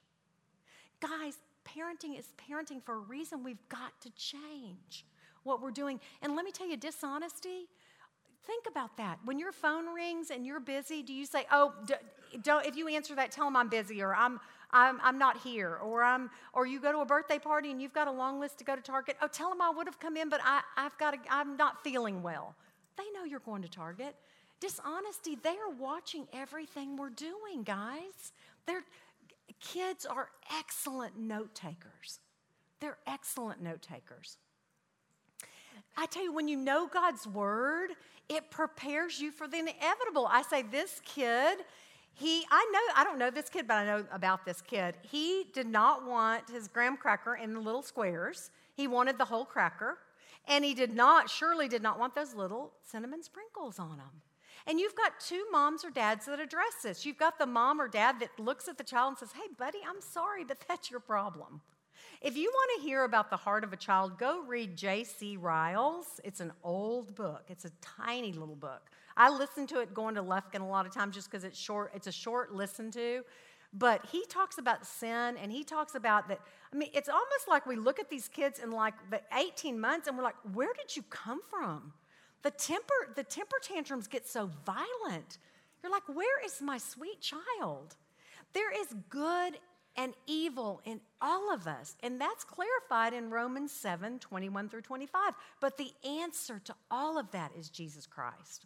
[SPEAKER 1] Guys, parenting is parenting for a reason. We've got to change what we're doing. And let me tell you, dishonesty, think about that. When your phone rings and you're busy, do you say, don't, if you answer that, tell them I'm busy, or I'm not here, or you go to a birthday party and you've got a long list to go to Target. Oh, tell them I would have come in, but I'm not feeling well. They know you're going to Target. Dishonesty, they are watching everything we're doing, guys. Kids are excellent note takers. They're excellent note takers. I tell you, when you know God's word, it prepares you for the inevitable. I say this kid, I don't know this kid, but I know about this kid. He did not want his graham cracker in the little squares. He wanted the whole cracker. And he surely did not want those little cinnamon sprinkles on them. And you've got 2 moms or dads that address this. You've got the mom or dad that looks at the child and says, hey, buddy, I'm sorry, but that's your problem. If you want to hear about the heart of a child, go read J.C. Ryle's. It's an old book. It's a tiny little book. I listen to it going to Lufkin a lot of times just because it's short. It's a short listen to. But he talks about sin, and he talks about that. It's almost like we look at these kids in like the 18 months, and we're like, where did you come from? The temper tantrums get so violent. You're like, where is my sweet child? There is good and evil in all of us. And that's clarified in Romans 7:21-25. But the answer to all of that is Jesus Christ.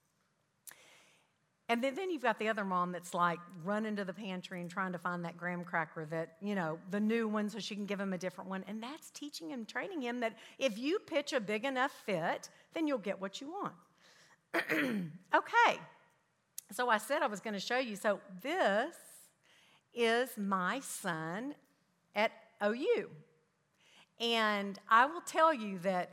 [SPEAKER 1] And then you've got the other mom that's like running to the pantry and trying to find that graham cracker that, the new one so she can give him a different one. And that's teaching him, training him that if you pitch a big enough fit, then you'll get what you want. Okay. So I said I was going to show you. So this is my son at OU. And I will tell you that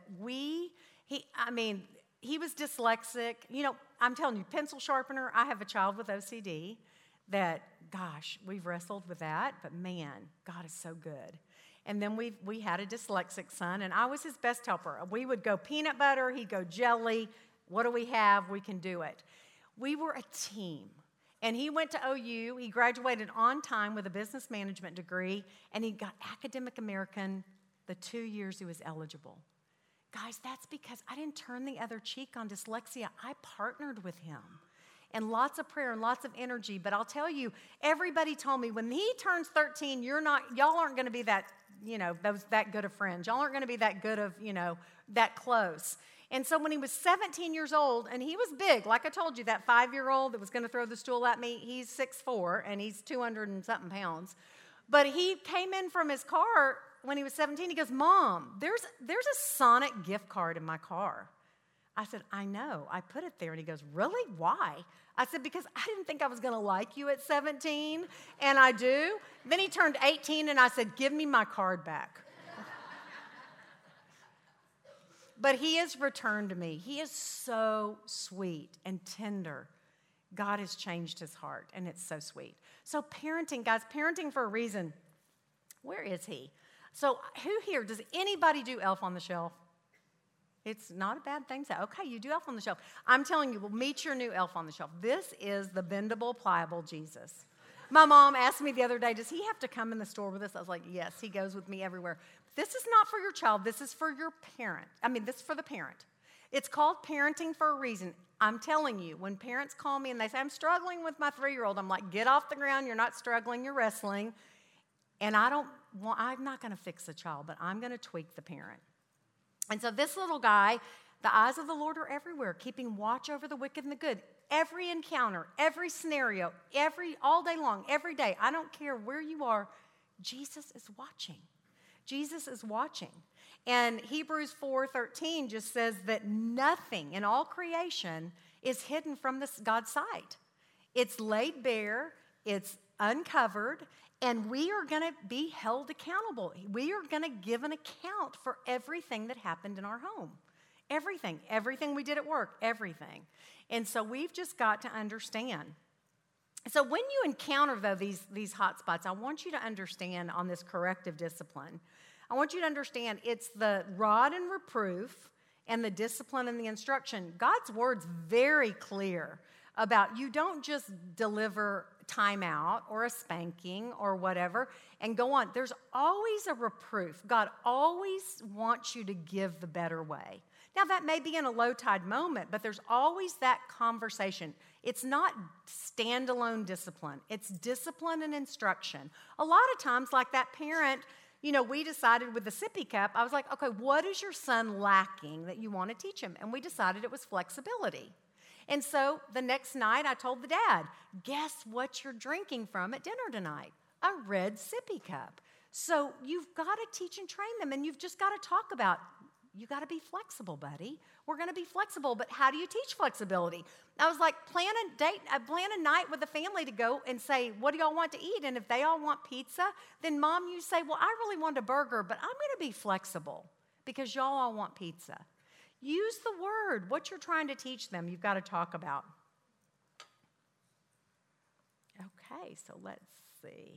[SPEAKER 1] he was dyslexic. I'm telling you, pencil sharpener, I have a child with OCD that, gosh, we've wrestled with that, but man, God is so good. And then we had a dyslexic son, and I was his best helper. We would go peanut butter, he'd go jelly. What do we have? We can do it. We were a team. And he went to OU. He graduated on time with a business management degree, and he got academic American the 2 years he was eligible. Guys, that's because I didn't turn the other cheek on dyslexia. I partnered with him. And lots of prayer and lots of energy. But I'll tell you, everybody told me when he turns 13, y'all aren't going to be that, that good of friends. Y'all aren't going to be that good of, that close. And so when he was 17 years old, and he was big, like I told you, that 5-year-old that was going to throw the stool at me, he's 6'4", and he's 200 and something pounds. But he came in from his car when he was 17. He goes, Mom, there's a Sonic gift card in my car. I said, I know. I put it there. And he goes, really? Why? I said, because I didn't think I was going to like you at 17, and I do. Then he turned 18, and I said, give me my card back. But he has returned to me. He is so sweet and tender. God has changed his heart, and it's so sweet. So parenting, guys, parenting for a reason. Where is he? So who here, does anybody do Elf on the Shelf? It's not a bad thing. So, okay, you do Elf on the Shelf. I'm telling you, we'll meet your new Elf on the Shelf. This is the bendable, pliable Jesus. My mom asked me the other day, does he have to come in the store with us? I was like, yes, he goes with me everywhere. This is not for your child. This is for your parent. This is for the parent. It's called parenting for a reason. I'm telling you, when parents call me and they say, I'm struggling with my 3-year-old, I'm like, get off the ground. You're not struggling. You're wrestling. And I'm not going to fix the child, but I'm going to tweak the parent. And so this little guy, the eyes of the Lord are everywhere, keeping watch over the wicked and the good. Every encounter, every scenario, all day long, every day, I don't care where you are, Jesus is watching. Jesus is watching. And Hebrews 4:13 just says that nothing in all creation is hidden from God's sight. It's laid bare, it's uncovered, and we are going to be held accountable. We are going to give an account for everything that happened in our home. Everything we did at work, everything. And so we've just got to understand. So when you encounter, though, these hot spots, I want you to understand on this corrective discipline, I want you to understand it's the rod and reproof and the discipline and the instruction. God's word's very clear about you don't just deliver timeout or a spanking or whatever and go on. There's always a reproof. God always wants you to give the better way. Now, that may be in a low tide moment, but there's always that conversation. It's not standalone discipline. It's discipline and instruction. A lot of times, like that parent, we decided with the sippy cup, I was like, okay, what is your son lacking that you want to teach him? And we decided it was flexibility. And so the next night, I told the dad, guess what you're drinking from at dinner tonight? A red sippy cup. So you've got to teach and train them, and you've just got to talk about, you got to be flexible, buddy. We're going to be flexible, but how do you teach flexibility? I was like, plan a night with the family to go and say, what do y'all want to eat? And if they all want pizza, then Mom, you say, well, I really want a burger, but I'm going to be flexible because y'all all want pizza. Use the word. What you're trying to teach them, you've got to talk about. Okay, so let's see.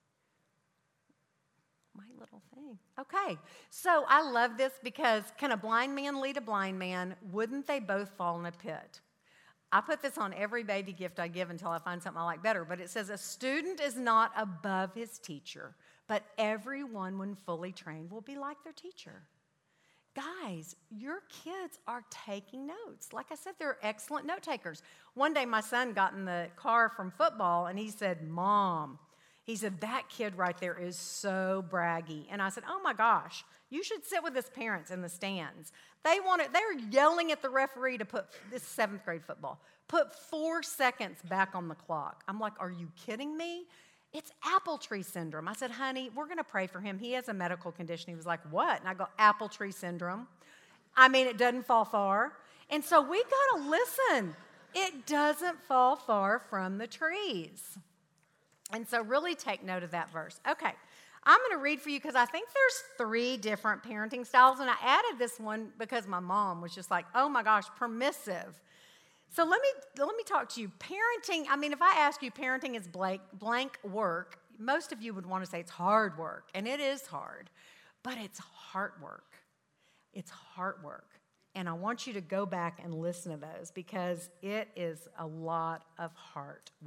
[SPEAKER 1] My little thing. Okay, so I love this because can a blind man lead a blind man? Wouldn't they both fall in a pit? I put this on every baby gift I give until I find something I like better, but it says a student is not above his teacher, but everyone when fully trained will be like their teacher. Guys, your kids are taking notes. Like I said, they're excellent note takers. One day my son got in the car from football and he said, Mom, he said, that kid right there is so braggy. And I said, oh my gosh, you should sit with his parents in the stands. They're yelling at the referee to put, this is 7th grade football, put 4 seconds back on the clock. I'm like, are you kidding me? It's apple tree syndrome. I said, honey, we're going to pray for him. He has a medical condition. He was like, what? And I go, apple tree syndrome. It doesn't fall far. And so we got to listen. It doesn't fall far from the trees. And so really take note of that verse. Okay, I'm going to read for you because I think there's 3 different parenting styles. And I added this one because my mom was just like, oh my gosh, permissive. So let me talk to you. Parenting, if I ask you parenting is blank work, most of you would want to say it's hard work. And it is hard, but it's heart work. It's heart work. And I want you to go back and listen to those because it is a lot of heart work.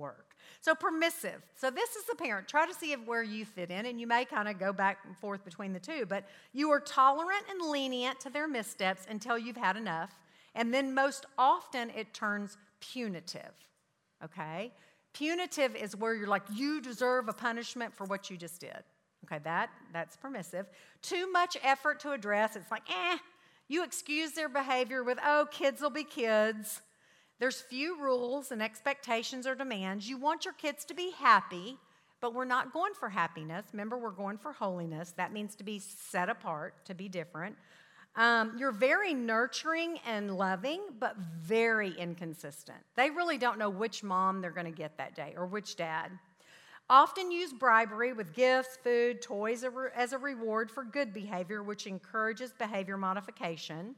[SPEAKER 1] So permissive. So this is the parent. Try to see where you fit in, and you may kind of go back and forth between the two, but you are tolerant and lenient to their missteps until you've had enough, and then most often it turns punitive, okay? Punitive is where you're like, you deserve a punishment for what you just did. Okay, that's permissive. Too much effort to address. It's like, you excuse their behavior with, kids will be kids. There's few rules and expectations or demands. You want your kids to be happy, but we're not going for happiness. Remember, we're going for holiness. That means to be set apart, to be different. You're very nurturing and loving, but very inconsistent. They really don't know which mom they're going to get that day or which dad. Often use bribery with gifts, food, toys as a reward for good behavior, which encourages behavior modification.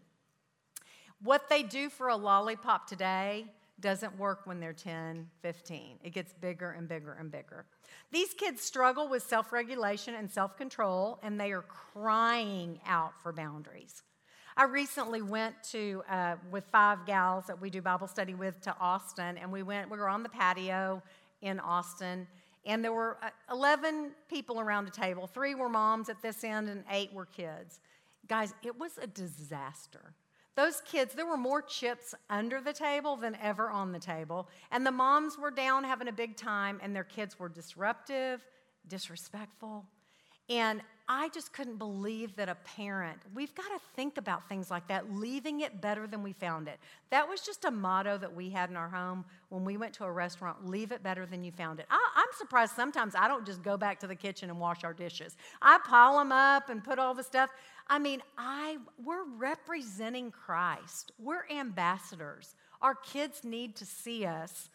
[SPEAKER 1] What they do for a lollipop today doesn't work when they're 10, 15. It gets bigger and bigger and bigger. These kids struggle with self-regulation and self-control, and they are crying out for boundaries. I recently went to, with 5 gals that we do Bible study with, to Austin, and we were on the patio in Austin, and there were 11 people around the table. 3 were moms at this end, and 8 were kids. Guys, it was a disaster. Those kids, there were more chips under the table than ever on the table, and the moms were down having a big time, and their kids were disruptive, disrespectful, and I just couldn't believe that a parent, we've got to think about things like that, leaving it better than we found it. That was just a motto that we had in our home when we went to a restaurant, leave it better than you found it. I'm surprised sometimes I don't just go back to the kitchen and wash our dishes. I pile them up and put all the stuff. I mean, we're representing Christ. We're ambassadors. Our kids need to see us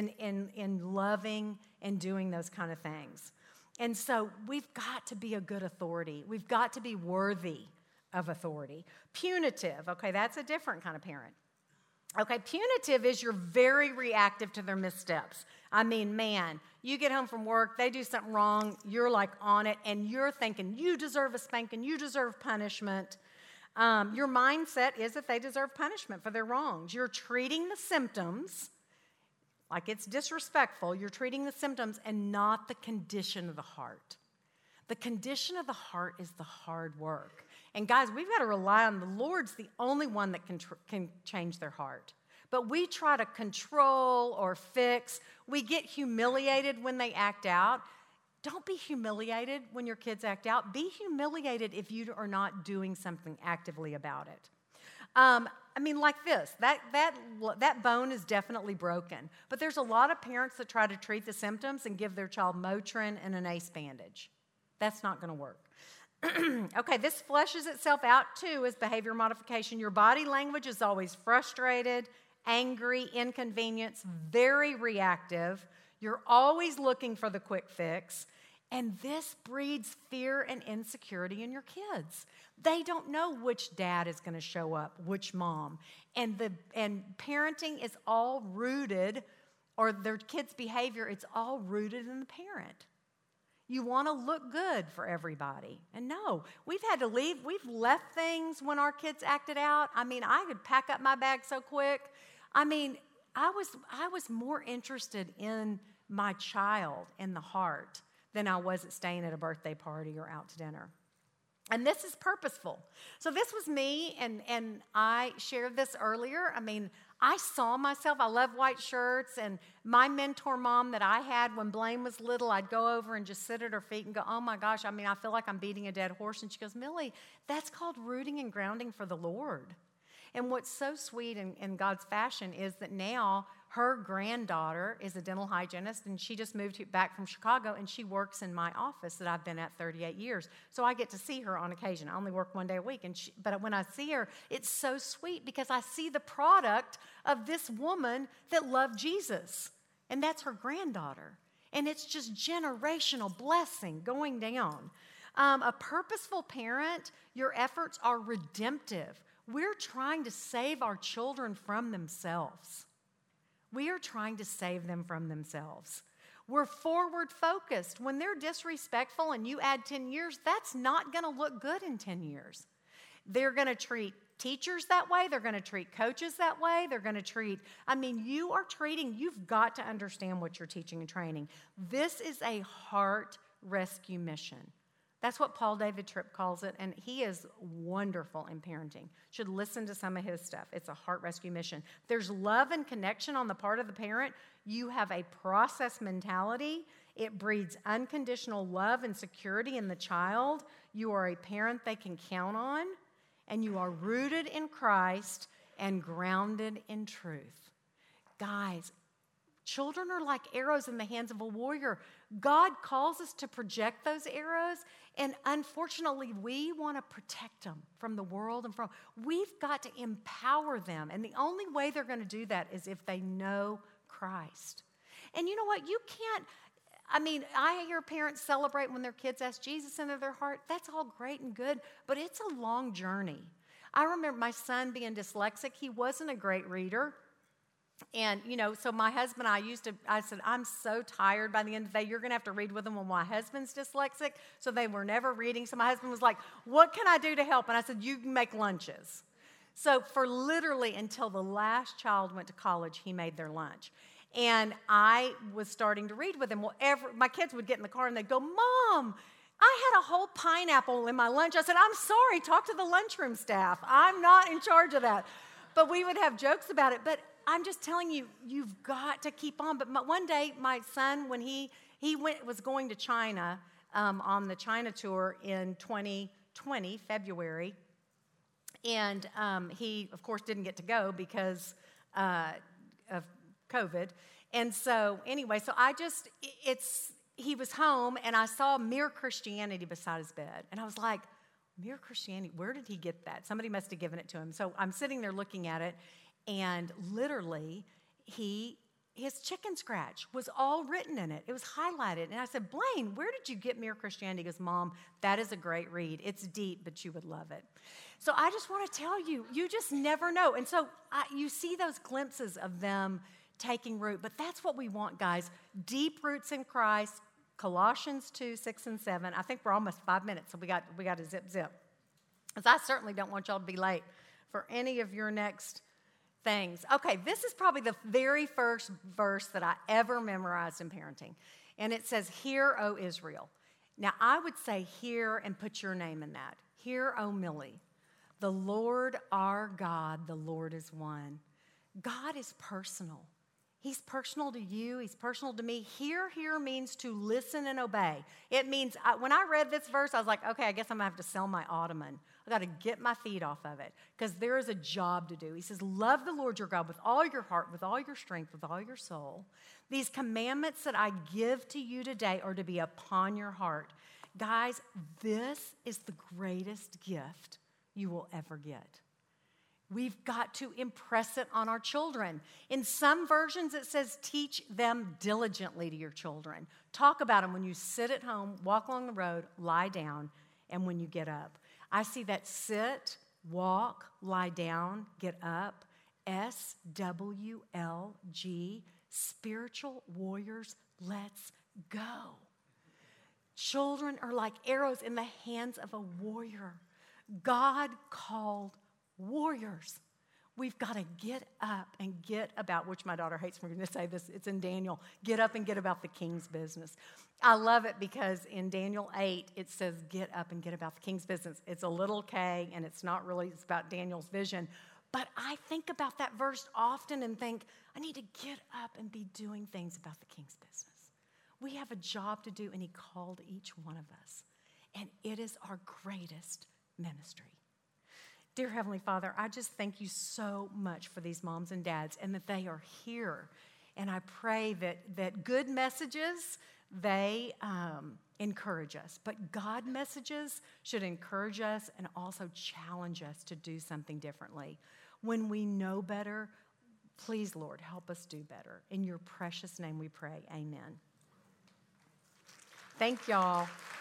[SPEAKER 1] in loving and doing those kind of things. And so we've got to be a good authority. We've got to be worthy of authority. Punitive, okay, that's a different kind of parent. Okay, punitive is you're very reactive to their missteps. I mean, man, you get home from work, they do something wrong, you're like on it, and you're thinking, you deserve a spanking, you deserve punishment. Your mindset is that they deserve punishment for their wrongs. You're treating the symptoms like it's disrespectful. You're treating the symptoms and not the condition of the heart. The condition of the heart is the hard work. And guys, we've got to rely on the Lord's the only one that can change their heart. But we try to control or fix. We get humiliated when they act out. Don't be humiliated when your kids act out. Be humiliated if you are not doing something actively about it. I mean, like this, that bone is definitely broken. But there's a lot of parents that try to treat the symptoms and give their child Motrin and an ACE bandage. That's not going to work. Okay, this fleshes itself out too as behavior modification. Your body language is always frustrated, angry, inconvenienced, very reactive. You're always looking for the quick fix. And this breeds fear and insecurity in your kids. They don't know which dad is going to show up, which mom. And parenting is all rooted, or their kids' behavior, it's all rooted in the parent. You want to look good for everybody. And no, we've had to leave. We've left things when our kids acted out. I mean, I could pack up my bag so quick. I mean, I was more interested in my child in the heart than I was at staying at a birthday party or out to dinner. And this is purposeful. So this was me, and I shared this earlier. I mean, I saw myself. I love white shirts, and my mentor mom that I had when Blaine was little, I'd go over and just sit at her feet and go, oh my gosh, I mean, I feel like I'm beating a dead horse. And she goes, Millie, that's called rooting and grounding for the Lord. And what's so sweet in God's fashion is that now her granddaughter is a dental hygienist, and she just moved back from Chicago, and she works in my office that I've been at 38 years. So I get to see her on occasion. I only work one day a week, but when I see her, it's so sweet because I see the product of this woman that loved Jesus, and that's her granddaughter. And it's just generational blessing going down. A purposeful parent, your efforts are redemptive. We're trying to save our children from themselves. We are trying to save them from themselves. We're forward focused. When they're disrespectful and you add 10 years, that's not going to look good in 10 years. They're going to treat teachers that way. They're going to treat coaches that way. They're going to treat, you've got to understand what you're teaching and training. This is a heart rescue mission. That's what Paul David Tripp calls it, and he is wonderful in parenting. Should listen to some of his stuff. It's a heart rescue mission. There's love and connection on the part of the parent. You have a process mentality. It breeds unconditional love and security in the child. You are a parent they can count on, and you are rooted in Christ and grounded in truth. Guys, children are like arrows in the hands of a warrior. God calls us to project those arrows, and unfortunately, we want to protect them from the world and from. We've got to empower them, and the only way they're going to do that is if they know Christ. And you know what? You can't. I hear parents celebrate when their kids ask Jesus into their heart. That's all great and good, but it's a long journey. I remember my son being dyslexic. He wasn't a great reader. And, so my husband, I said, I'm so tired by the end of the day. You're going to have to read with him when my husband's dyslexic. So they were never reading. So my husband was like, what can I do to help? And I said, you can make lunches. So for literally until the last child went to college, he made their lunch. And I was starting to read with him. Well, my kids would get in the car and they'd go, Mom, I had a whole pineapple in my lunch. I said, I'm sorry, talk to the lunchroom staff. I'm not in charge of that. But we would have jokes about it. But I'm just telling you, you've got to keep on. But one day, my son, when he was going to China on the China tour in 2020, February, and he, of course, didn't get to go because of COVID. And so anyway, he was home, and I saw Mere Christianity beside his bed. And I was like, Mere Christianity, where did he get that? Somebody must have given it to him. So I'm sitting there looking at it, and literally, his chicken scratch was all written in it. It was highlighted. And I said, Blaine, where did you get Mere Christianity? He goes, Mom, that is a great read. It's deep, but you would love it. So I just want to tell you, you just never know. And so you see those glimpses of them taking root. But that's what we want, guys. Deep roots in Christ. Colossians 2, 6, and 7. I think we're almost 5 minutes, so we got to zip. Because I certainly don't want y'all to be late for any of your next things. Okay, this is probably the very first verse that I ever memorized in parenting. And it says, Hear, O Israel. Now, I would say hear and put your name in that. Hear, O Millie. The Lord our God, the Lord is one. God is personal. He's personal to you. He's personal to me. Hear means to listen and obey. It means, when I read this verse, I was like, okay, I guess I'm going to have to sell my ottoman. I got to get my feet off of it because there is a job to do. He says, love the Lord your God with all your heart, with all your strength, with all your soul. These commandments that I give to you today are to be upon your heart. Guys, this is the greatest gift you will ever get. We've got to impress it on our children. In some versions, it says, teach them diligently to your children. Talk about them when you sit at home, walk along the road, lie down, and when you get up. I see that sit, walk, lie down, get up, SWLG, spiritual warriors, let's go. Children are like arrows in the hands of a warrior. God called warriors. We've got to get up and get about, which my daughter hates for me to say this, it's in Daniel, get up and get about the king's business. I love it because in Daniel 8, it says get up and get about the king's business. It's a little K, and it's not really, it's about Daniel's vision. But I think about that verse often and think, I need to get up and be doing things about the king's business. We have a job to do, and he called each one of us. And it is our greatest ministry. Dear Heavenly Father, I just thank you so much for these moms and dads and that they are here. And I pray that good messages, they encourage us. But God messages should encourage us and also challenge us to do something differently. When we know better, please, Lord, help us do better. In your precious name we pray, amen. Thank y'all.